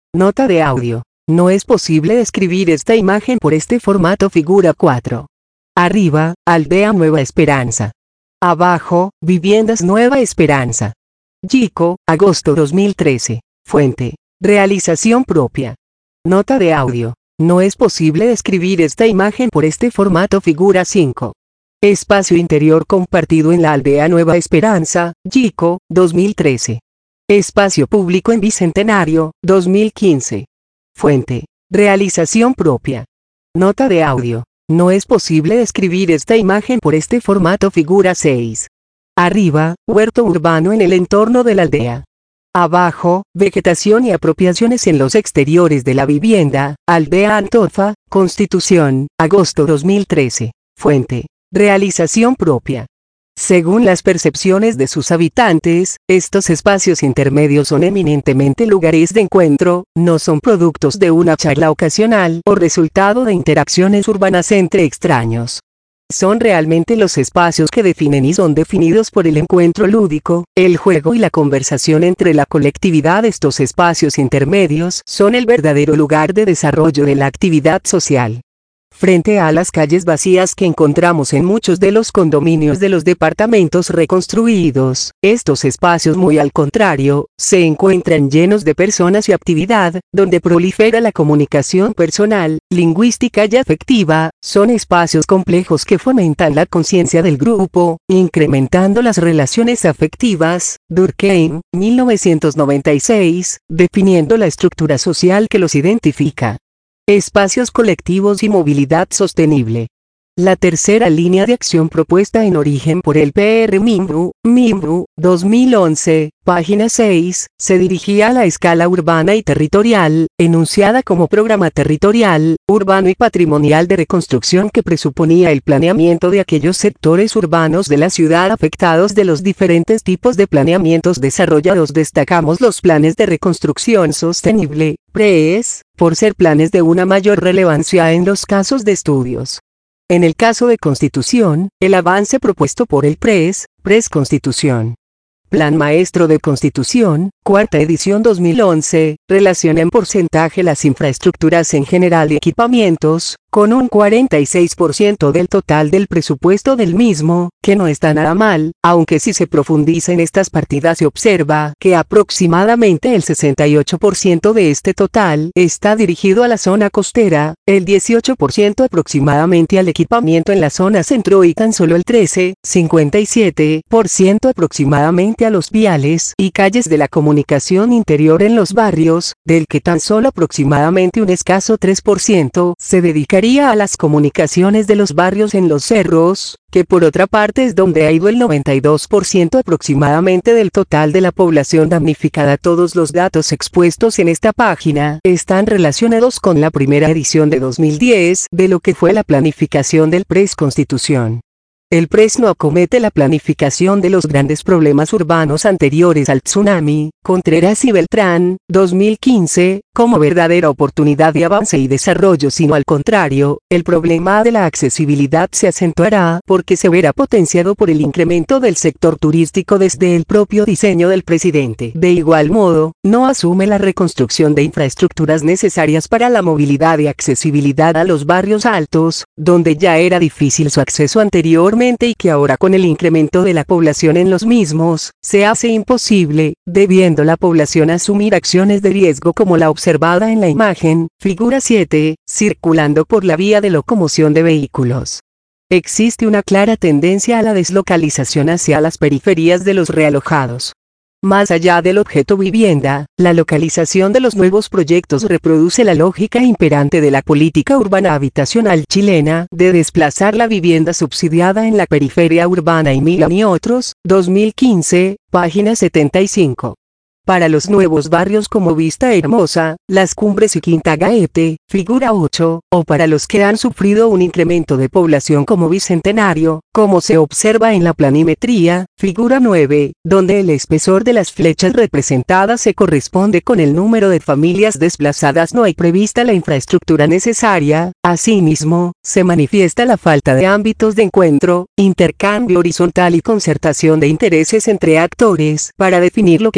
A: Nota de audio. No es posible describir esta imagen por este formato figura cuatro. Arriba, Aldea Nueva Esperanza. Abajo, Viviendas Nueva Esperanza. Yico, agosto dos mil trece. Fuente. Realización propia. Nota de audio. No es posible describir esta imagen por este formato figura cinco. Espacio interior compartido en la Aldea Nueva Esperanza, Yico, dos mil trece. Espacio público en Bicentenario, dos mil quince. Fuente. Realización propia. Nota de audio. No es posible describir esta imagen por este formato figura seis. Arriba, huerto urbano en el entorno de la aldea. Abajo, vegetación y apropiaciones en los exteriores de la vivienda, Aldea Antofa, Constitución, agosto dos mil trece. Fuente. Realización propia. Según las percepciones de sus habitantes, estos espacios intermedios son eminentemente lugares de encuentro, no son productos de una charla ocasional o resultado de interacciones urbanas entre extraños. Son realmente los espacios que definen y son definidos por el encuentro lúdico, el juego y la conversación entre la colectividad. Estos espacios intermedios son el verdadero lugar de desarrollo de la actividad social. Frente a las calles vacías que encontramos en muchos de los condominios de los departamentos reconstruidos, estos espacios, muy al contrario, se encuentran llenos de personas y actividad, donde prolifera la comunicación personal, lingüística y afectiva. Son espacios complejos que fomentan la conciencia del grupo, incrementando las relaciones afectivas. Durkheim, mil novecientos noventa y seis, definiendo la estructura social que los identifica. Espacios colectivos y movilidad sostenible. La tercera línea de acción propuesta en origen por el P R Mimbu, Mimbu, dos mil once, página seis, se dirigía a la escala urbana y territorial, enunciada como programa territorial, urbano y patrimonial de reconstrucción que presuponía el planeamiento de aquellos sectores urbanos de la ciudad afectados de los diferentes tipos de planeamientos desarrollados. Destacamos los planes de reconstrucción sostenible, P R E S, por ser planes de una mayor relevancia en los casos de estudios. En el caso de Constitución, el avance propuesto por el P R E S, P R E S Constitución. Plan Maestro de Constitución, cuarta edición dos mil once, relaciona en porcentaje las infraestructuras en general y equipamientos, con un cuarenta y seis por ciento del total del presupuesto del mismo, que no está nada mal, aunque si se profundiza en estas partidas se observa que aproximadamente el sesenta y ocho por ciento de este total está dirigido a la zona costera, el dieciocho por ciento aproximadamente al equipamiento en la zona centro y tan solo el trece, cincuenta y siete por ciento aproximadamente a los viales y calles de la comunicación interior en los barrios, del que tan solo aproximadamente un escaso tres por ciento se dedicaría a las comunicaciones de los barrios en los cerros, que por otra parte es donde ha ido el noventa y dos por ciento aproximadamente del total de la población damnificada. Todos los datos expuestos en esta página están relacionados con la primera edición de dos mil diez de lo que fue la planificación del P R E S Constitución. El P R E S no acomete la planificación de los grandes problemas urbanos anteriores al tsunami. Contreras y Beltrán, dos mil quince, como verdadera oportunidad de avance y desarrollo, sino al contrario, el problema de la accesibilidad se acentuará porque se verá potenciado por el incremento del sector turístico desde el propio diseño del presidente. De igual modo, no asume la reconstrucción de infraestructuras necesarias para la movilidad y accesibilidad a los barrios altos, donde ya era difícil su acceso anteriormente y que ahora con el incremento de la población en los mismos, se hace imposible, debiendo la población asumir acciones de riesgo como la observada en la imagen, figura siete, circulando por la vía de locomoción de vehículos. Existe una clara tendencia a la deslocalización hacia las periferias de los realojados. Más allá del objeto vivienda, la localización de los nuevos proyectos reproduce la lógica imperante de la política urbana habitacional chilena de desplazar la vivienda subsidiada en la periferia urbana. Y Milán y otros, dos mil quince, página setenta y cinco. Para los nuevos barrios como Vista Hermosa, Las Cumbres y Quinta Gaete, figura ocho, o para los que han sufrido un incremento de población como Bicentenario, como se observa en la planimetría, figura nueve, donde el espesor de las flechas representadas se corresponde con el número de familias desplazadas. No hay prevista la infraestructura necesaria. Asimismo, se manifiesta la falta de ámbitos de encuentro, intercambio horizontal y concertación de intereses entre actores para definir lo que constituye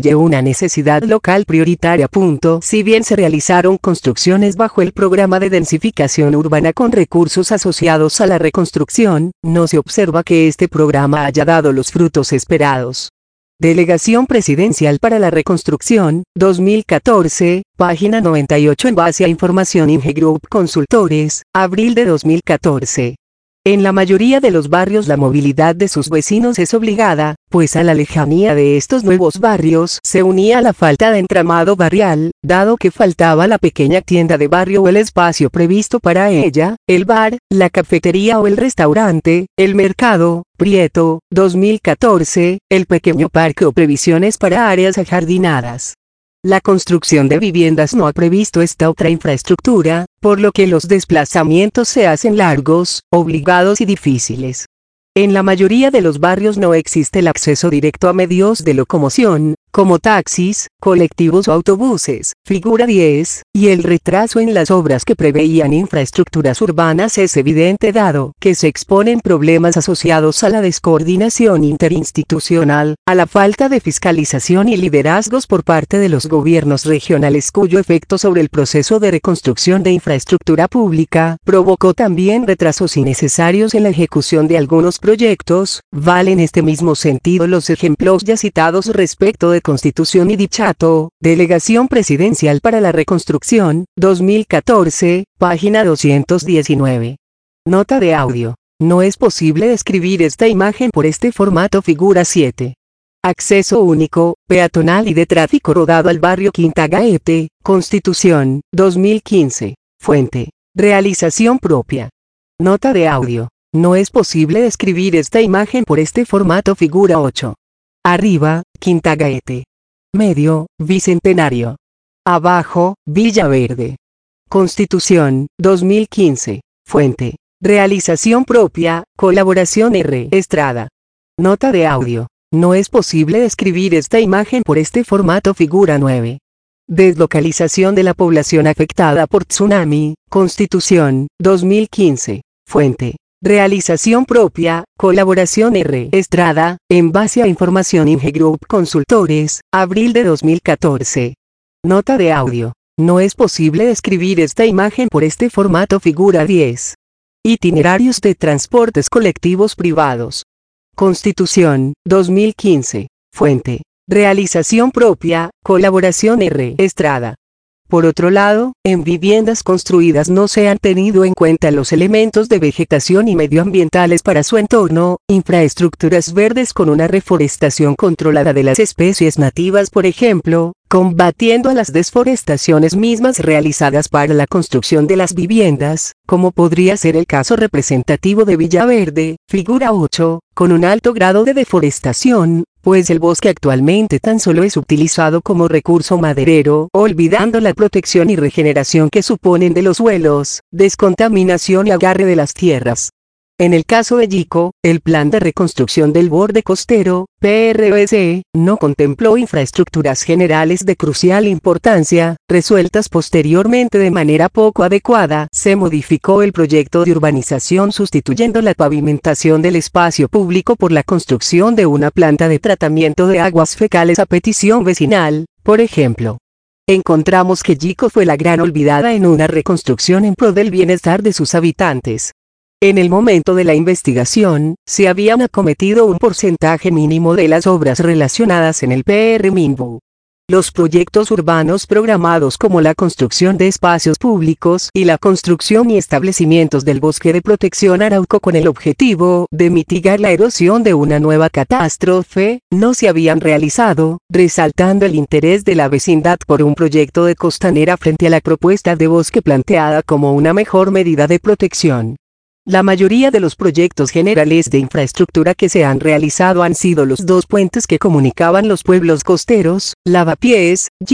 A: constituye una necesidad local prioritaria. Punto. Si bien se realizaron construcciones bajo el programa de densificación urbana con recursos asociados a la reconstrucción, no se observa que este programa haya dado los frutos esperados. Delegación Presidencial para la Reconstrucción, dos mil catorce, página noventa y ocho. En base a información Inge Group Consultores, abril de dos mil catorce. En la mayoría de los barrios la movilidad de sus vecinos es obligada, pues a la lejanía de estos nuevos barrios se unía la falta de entramado barrial, dado que faltaba la pequeña tienda de barrio o el espacio previsto para ella, el bar, la cafetería o el restaurante, el mercado. Prieto, dos mil catorce, el pequeño parque o previsiones para áreas ajardinadas. La construcción de viviendas no ha previsto esta otra infraestructura, por lo que los desplazamientos se hacen largos, obligados y difíciles. En la mayoría de los barrios no existe el acceso directo a medios de locomoción, como taxis, colectivos o autobuses. Figura diez, y el retraso en las obras que preveían infraestructuras urbanas es evidente dado que se exponen problemas asociados a la descoordinación interinstitucional, a la falta de fiscalización y liderazgos por parte de los gobiernos regionales cuyo efecto sobre el proceso de reconstrucción de infraestructura pública provocó también retrasos innecesarios en la ejecución de algunos proyectos. Vale en este mismo sentido los ejemplos ya citados respecto de Constitución y Dichato, Delegación Presidencial para la Reconstrucción, dos mil catorce, página doscientos diecinueve. Nota de audio. No es posible describir esta imagen por este formato. Figura siete. Acceso único, peatonal y de tráfico rodado al barrio Quinta Gaete, Constitución, dos mil quince. Fuente. Realización propia. Nota de audio. No es posible describir esta imagen por este formato. Figura ocho. Arriba, Quinta Gaete. Medio, Bicentenario. Abajo, Villaverde. Constitución, dos mil quince. Fuente. Realización propia, colaboración R. Estrada. Nota de audio. No es posible describir esta imagen por este formato. Figura nueve. Deslocalización de la población afectada por tsunami, Constitución, dos mil quince. Fuente. Realización propia, colaboración R. Estrada, en base a información Inge Group Consultores, abril de dos mil catorce. Nota de audio. No es posible describir esta imagen por este formato. Figura diez. Itinerarios de transportes colectivos privados. Constitución, dos mil quince. Fuente. Realización propia, colaboración R. Estrada. Por otro lado, en viviendas construidas no se han tenido en cuenta los elementos de vegetación y medioambientales para su entorno, infraestructuras verdes con una reforestación controlada de las especies nativas, por ejemplo, combatiendo a las desforestaciones mismas realizadas para la construcción de las viviendas, como podría ser el caso representativo de Villaverde, figura ocho, con un alto grado de deforestación, pues el bosque actualmente tan solo es utilizado como recurso maderero, olvidando la protección y regeneración que suponen de los suelos, descontaminación y agarre de las tierras. En el caso de Yico, el plan de reconstrucción del borde costero, P R B C, no contempló infraestructuras generales de crucial importancia, resueltas posteriormente de manera poco adecuada. Se modificó el proyecto de urbanización sustituyendo la pavimentación del espacio público por la construcción de una planta de tratamiento de aguas fecales a petición vecinal, por ejemplo. Encontramos que Yico fue la gran olvidada en una reconstrucción en pro del bienestar de sus habitantes. En el momento de la investigación, se habían acometido un porcentaje mínimo de las obras relacionadas en el P R Minbu. Los proyectos urbanos programados como la construcción de espacios públicos y la construcción y establecimientos del bosque de protección Arauco con el objetivo de mitigar la erosión de una nueva catástrofe, no se habían realizado, resaltando el interés de la vecindad por un proyecto de costanera frente a la propuesta de bosque planteada como una mejor medida de protección. La mayoría de los proyectos generales de infraestructura que se han realizado han sido los dos puentes que comunicaban los pueblos costeros, Lavapiés, Yico,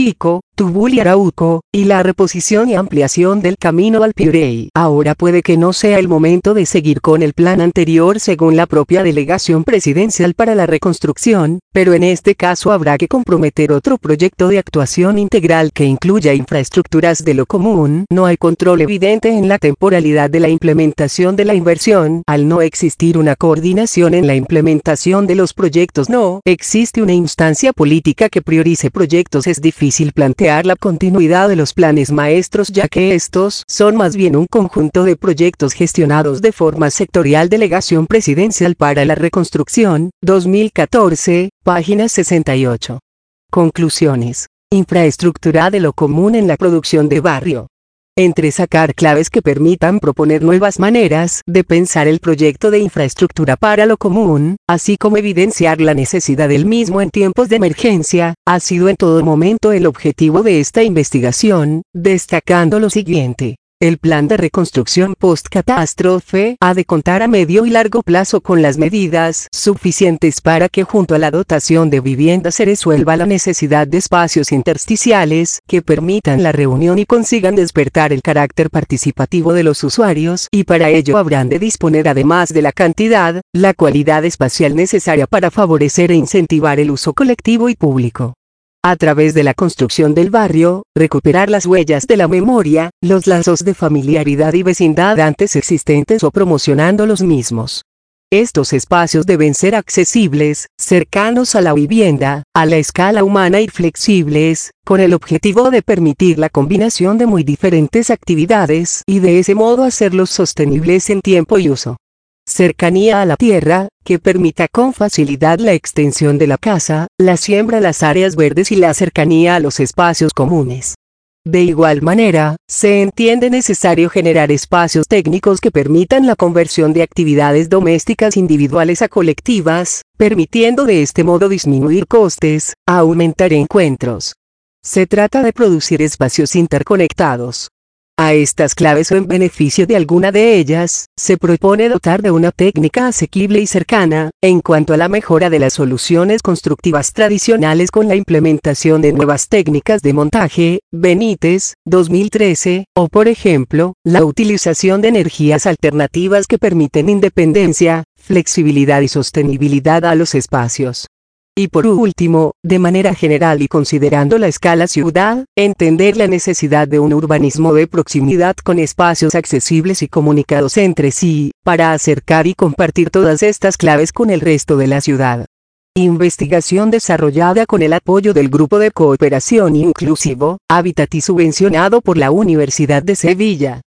A: Tubul y Arauco, y la reposición y ampliación del camino al Pirey. Ahora puede que no sea el momento de seguir con el plan anterior según la propia delegación presidencial para la reconstrucción, pero en este caso habrá que comprometer otro proyecto de actuación integral que incluya infraestructuras de lo común. No hay control evidente en la temporalidad de la implementación de la inversión. Al no existir una coordinación en la implementación de los proyectos, no existe una instancia política que priorice proyectos. Es difícil plantear la continuidad de los planes maestros, ya que estos son más bien un conjunto de proyectos gestionados de forma sectorial. Delegación Presidencial para la Reconstrucción, dos mil catorce, página sesenta y ocho. Conclusiones. Infraestructura de lo común en la producción de barrio. Entresacar claves que permitan proponer nuevas maneras de pensar el proyecto de infraestructura para lo común, así como evidenciar la necesidad del mismo en tiempos de emergencia, ha sido en todo momento el objetivo de esta investigación, destacando lo siguiente. El plan de reconstrucción post-catástrofe ha de contar a medio y largo plazo con las medidas suficientes para que junto a la dotación de vivienda se resuelva la necesidad de espacios intersticiales que permitan la reunión y consigan despertar el carácter participativo de los usuarios, y para ello habrán de disponer, además de la cantidad, la cualidad espacial necesaria para favorecer e incentivar el uso colectivo y público. A través de la construcción del barrio, recuperar las huellas de la memoria, los lazos de familiaridad y vecindad antes existentes o promocionando los mismos. Estos espacios deben ser accesibles, cercanos a la vivienda, a la escala humana y flexibles, con el objetivo de permitir la combinación de muy diferentes actividades y de ese modo hacerlos sostenibles en tiempo y uso. Cercanía a la tierra, que permita con facilidad la extensión de la casa, la siembra de las áreas verdes y la cercanía a los espacios comunes. De igual manera, se entiende necesario generar espacios técnicos que permitan la conversión de actividades domésticas individuales a colectivas, permitiendo de este modo disminuir costes, aumentar encuentros. Se trata de producir espacios interconectados. A estas claves o en beneficio de alguna de ellas, se propone dotar de una técnica asequible y cercana, en cuanto a la mejora de las soluciones constructivas tradicionales con la implementación de nuevas técnicas de montaje, Benítez, dos mil trece, o por ejemplo, la utilización de energías alternativas que permiten independencia, flexibilidad y sostenibilidad a los espacios. Y por último, de manera general y considerando la escala ciudad, entender la necesidad de un urbanismo de proximidad con espacios accesibles y comunicados entre sí, para acercar y compartir todas estas claves con el resto de la ciudad. Investigación desarrollada con el apoyo del Grupo de Cooperación Inclusivo, Hábitat y subvencionado por la Universidad de Sevilla.